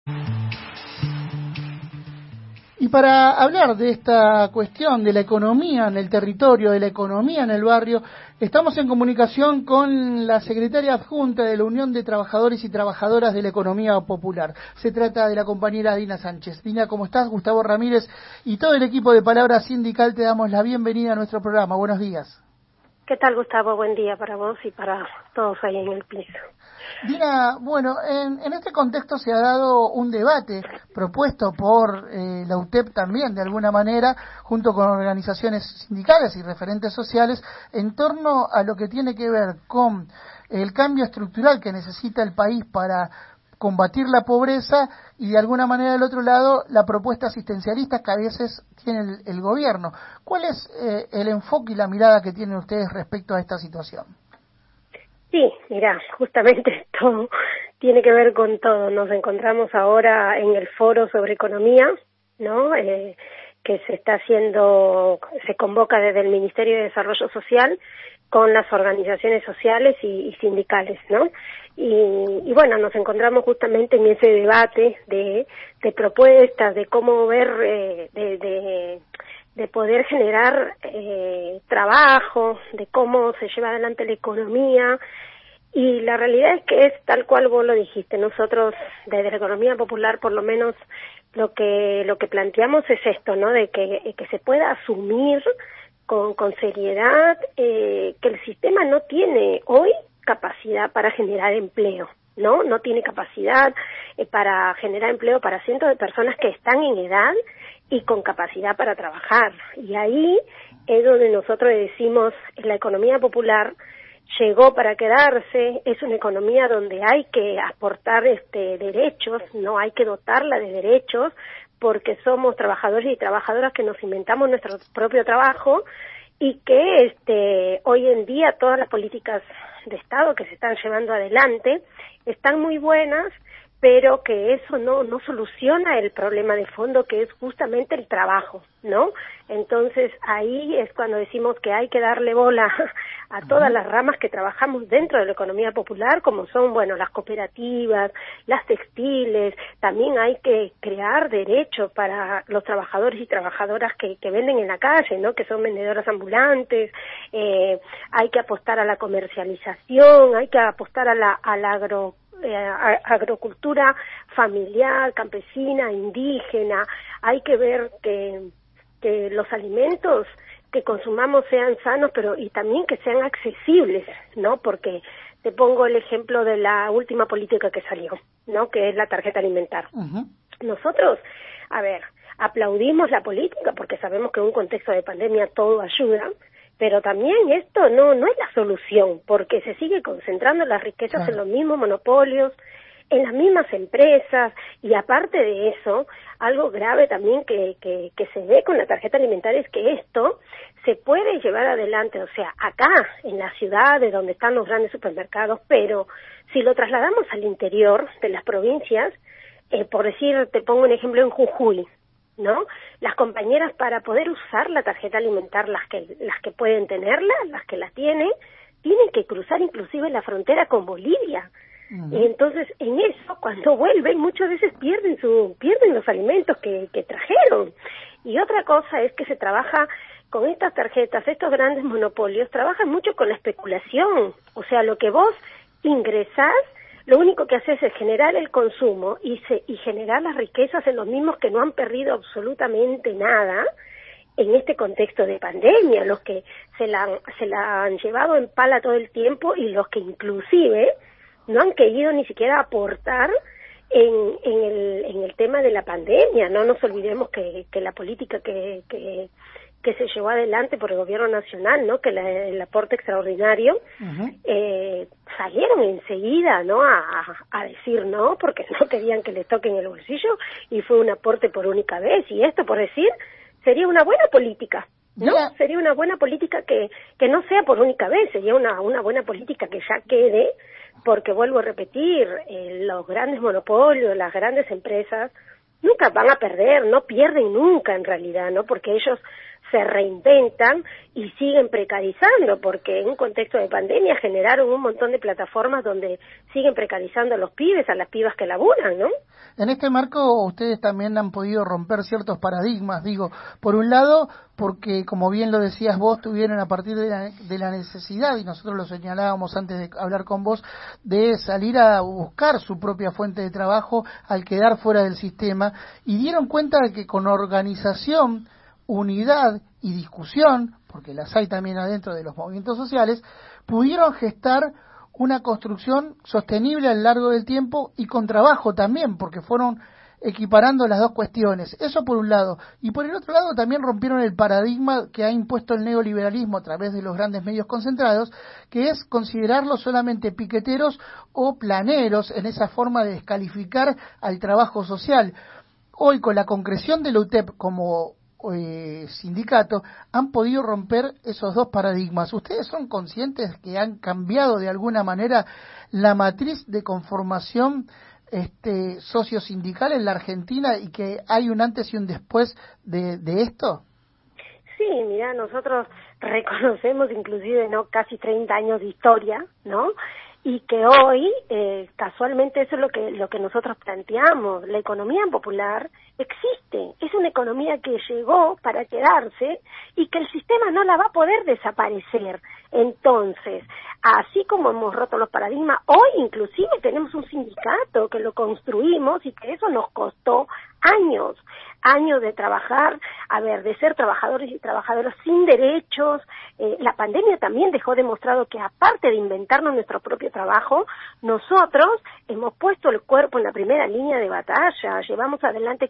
Y para hablar de esta cuestión de la economía en el territorio, de la economía en el barrio, estamos en comunicación con la secretaria adjunta de la Unión de Trabajadores y Trabajadoras de la Economía Popular. Se trata de la compañera Dina Sánchez. Dina, ¿cómo estás? Gustavo Ramírez y todo el equipo de Palabra Sindical te damos la bienvenida a nuestro programa. Buenos días. ¿Qué tal, Gustavo? Buen día para vos y para todos ahí en el piso. Dina, bueno, en este contexto se ha dado un debate propuesto por la UTEP también, de alguna manera, junto con organizaciones sindicales y referentes sociales, en torno a lo que tiene que ver con el cambio estructural que necesita el país para combatir la pobreza y de alguna manera del otro lado la propuesta asistencialista que a veces tiene el gobierno. ¿Cuál es el enfoque y la mirada que tienen ustedes respecto a esta situación? Sí, mira, justamente esto tiene que ver con todo. Nos encontramos ahora en el foro sobre economía, ¿no? Que se está haciendo, se convoca desde el Ministerio de Desarrollo Social con las organizaciones sociales y sindicales, ¿no? Y bueno, nos encontramos justamente en ese debate de propuestas, de cómo ver, de poder generar trabajo, de cómo se lleva adelante la economía, y la realidad es que es tal cual vos lo dijiste. Nosotros desde la economía popular, por lo menos, lo que planteamos es esto, ¿no? De que se pueda asumir con seriedad que el sistema no tiene hoy capacidad para generar empleo, ¿no? No tiene capacidad para generar empleo para cientos de personas que están en edad y con capacidad para trabajar. Y ahí es donde nosotros decimos, la economía popular llegó para quedarse, es una economía donde hay que aportar derechos, no hay que dotarla de derechos, porque somos trabajadores y trabajadoras que nos inventamos nuestro propio trabajo, y que hoy en día todas las políticas de Estado que se están llevando adelante están muy buenas, pero que eso no soluciona el problema de fondo, que es justamente el trabajo, ¿no? Entonces ahí es cuando decimos que hay que darle bola a todas las ramas que trabajamos dentro de la economía popular, como son, bueno, las cooperativas, las textiles. También hay que crear derechos para los trabajadores y trabajadoras que venden en la calle, ¿no? Que son vendedoras ambulantes. Hay que apostar a la comercialización, hay que apostar a la agrocultura familiar, campesina, indígena. Hay que ver que los alimentos que consumamos sean sanos, pero y también que sean accesibles, ¿no? Porque te pongo el ejemplo de la última política que salió, ¿no? Que es la tarjeta alimentar. Uh-huh. Nosotros, a ver, aplaudimos la política porque sabemos que en un contexto de pandemia todo ayuda, pero también esto no es la solución, porque se sigue concentrando las riquezas en los mismos monopolios, en las mismas empresas, y aparte de eso, algo grave también que se ve con la tarjeta alimentaria es que esto se puede llevar adelante, o sea, acá, en las ciudades donde están los grandes supermercados, pero si lo trasladamos al interior de las provincias, por decir, te pongo un ejemplo en Jujuy, ¿no? Las compañeras, para poder usar la tarjeta alimentar, las que pueden tenerla, las que la tienen que cruzar inclusive la frontera con Bolivia. Uh-huh. Y entonces en eso, cuando vuelven, muchas veces pierden los alimentos que trajeron. Y otra cosa es que se trabaja con estas tarjetas, estos grandes monopolios trabajan mucho con la especulación. O sea, lo que vos ingresás, lo único que haces es generar el consumo y generar las riquezas en los mismos que no han perdido absolutamente nada en este contexto de pandemia, los que se la han llevado en pala todo el tiempo, y los que inclusive no han querido ni siquiera aportar en el tema de la pandemia. No nos olvidemos que la política que se llevó adelante por el gobierno nacional, ¿no? Que el aporte extraordinario, uh-huh. Salieron enseguida, ¿no? A decir no, porque no querían que les toquen el bolsillo, y fue un aporte por única vez. Y esto, por decir, sería una buena política, ¿no? Yeah. Sería una buena política que no sea por única vez, sería una buena política que ya quede, porque vuelvo a repetir, los grandes monopolios, las grandes empresas nunca van a perder, no pierden nunca en realidad, ¿no? Porque ellos se reinventan y siguen precarizando, porque en un contexto de pandemia generaron un montón de plataformas donde siguen precarizando a los pibes, a las pibas que laburan, ¿no? En este marco ustedes también han podido romper ciertos paradigmas, digo, por un lado, porque como bien lo decías vos, tuvieron a partir de la necesidad, y nosotros lo señalábamos antes de hablar con vos, de salir a buscar su propia fuente de trabajo al quedar fuera del sistema, y dieron cuenta de que con organización, unidad y discusión, porque las hay también adentro de los movimientos sociales, pudieron gestar una construcción sostenible a lo largo del tiempo y con trabajo también, porque fueron equiparando las dos cuestiones. Eso por un lado. Y por el otro lado también rompieron el paradigma que ha impuesto el neoliberalismo a través de los grandes medios concentrados, que es considerarlos solamente piqueteros o planeros en esa forma de descalificar al trabajo social. Hoy, con la concreción de la UTEP como sindicato, han podido romper esos dos paradigmas. ¿Ustedes son conscientes que han cambiado de alguna manera la matriz de conformación sociosindical en la Argentina y que hay un antes y un después de esto? Sí, mira, nosotros reconocemos inclusive casi 30 años de historia, ¿no? Y que hoy, casualmente eso es lo que nosotros planteamos. La economía popular existe, es una economía que llegó para quedarse y que el sistema no la va a poder desaparecer. Entonces, así como hemos roto los paradigmas, hoy inclusive tenemos un sindicato que lo construimos y que eso nos costó años de trabajar, de ser trabajadores y trabajadoras sin derechos. La pandemia también dejó demostrado que aparte de inventarnos nuestro propio trabajo, nosotros hemos puesto el cuerpo en la primera línea de batalla, llevamos adelante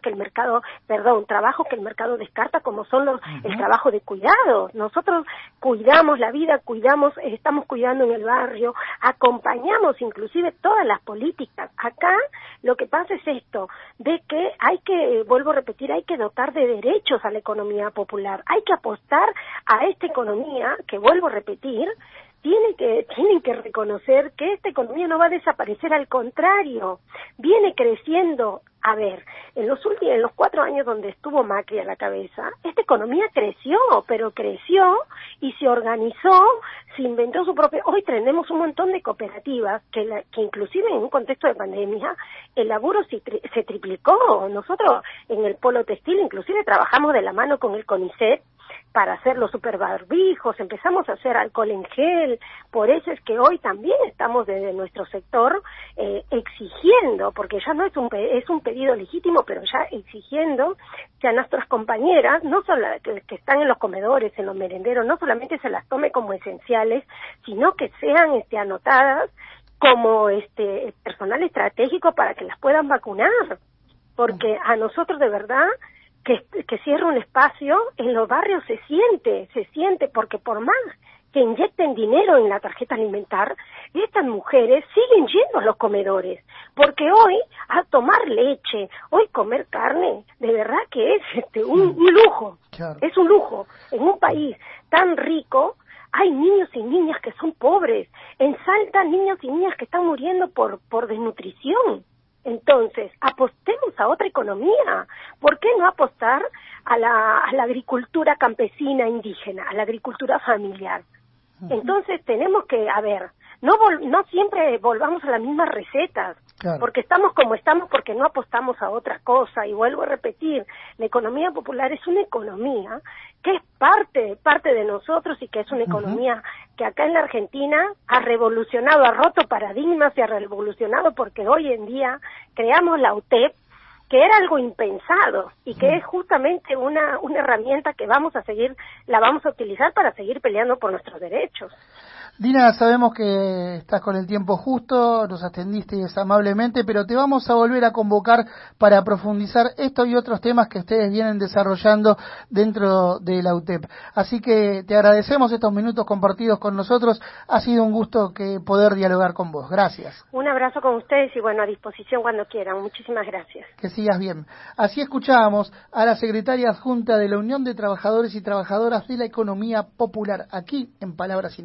trabajos que el mercado descarta, como son el trabajo de cuidados. Nosotros cuidamos la vida, estamos cuidando en el barrio, acompañamos inclusive todas las políticas. Acá lo que pasa es esto, de que vuelvo a repetir, hay que dotar de derechos a la economía popular, hay que apostar a esta economía, que vuelvo a repetir, tienen que reconocer que esta economía no va a desaparecer, al contrario, viene creciendo. En los 4 años donde estuvo Macri a la cabeza, esta economía creció y se organizó, se inventó su propio. Hoy tenemos un montón de cooperativas que inclusive en un contexto de pandemia el laburo se triplicó. Nosotros en el polo textil inclusive trabajamos de la mano con el CONICET para hacer los superbarbijos, empezamos a hacer alcohol en gel. Por eso es que hoy también estamos desde nuestro sector exigiendo, porque ya no es un pedido legítimo, pero ya exigiendo que a nuestras compañeras, no solo que están en los comedores, en los merenderos, no solamente se las tome como esenciales, sino que sean anotadas como personal estratégico para que las puedan vacunar, porque a nosotros de verdad que cierre un espacio en los barrios se siente, porque por más que inyecten dinero en la tarjeta alimentar, estas mujeres siguen yendo a los comedores, porque hoy a tomar leche, hoy comer carne, de verdad que es un lujo, claro. Es un lujo. En un país tan rico hay niños y niñas que son pobres, en Salta niños y niñas que están muriendo por desnutrición. Entonces, apostemos a otra economía. ¿Por qué no apostar a la agricultura campesina indígena, a la agricultura familiar? Entonces, tenemos que, no siempre volvamos a las mismas recetas, claro. Porque estamos como estamos, porque no apostamos a otra cosa. Y vuelvo a repetir, la economía popular es una economía que es parte de nosotros y que es una economía que acá en la Argentina ha revolucionado, ha roto paradigmas y ha revolucionado, porque hoy en día creamos la UTEP, que era algo impensado y que es justamente una herramienta que la vamos a utilizar para seguir peleando por nuestros derechos. Dina, sabemos que estás con el tiempo justo, nos atendiste amablemente, pero te vamos a volver a convocar para profundizar esto y otros temas que ustedes vienen desarrollando dentro de la UTEP. Así que te agradecemos estos minutos compartidos con nosotros. Ha sido un gusto poder dialogar con vos. Gracias. Un abrazo con ustedes y a disposición cuando quieran. Muchísimas gracias. Que sigas bien. Así escuchábamos a la secretaria adjunta de la Unión de Trabajadores y Trabajadoras de la Economía Popular, aquí en Palabras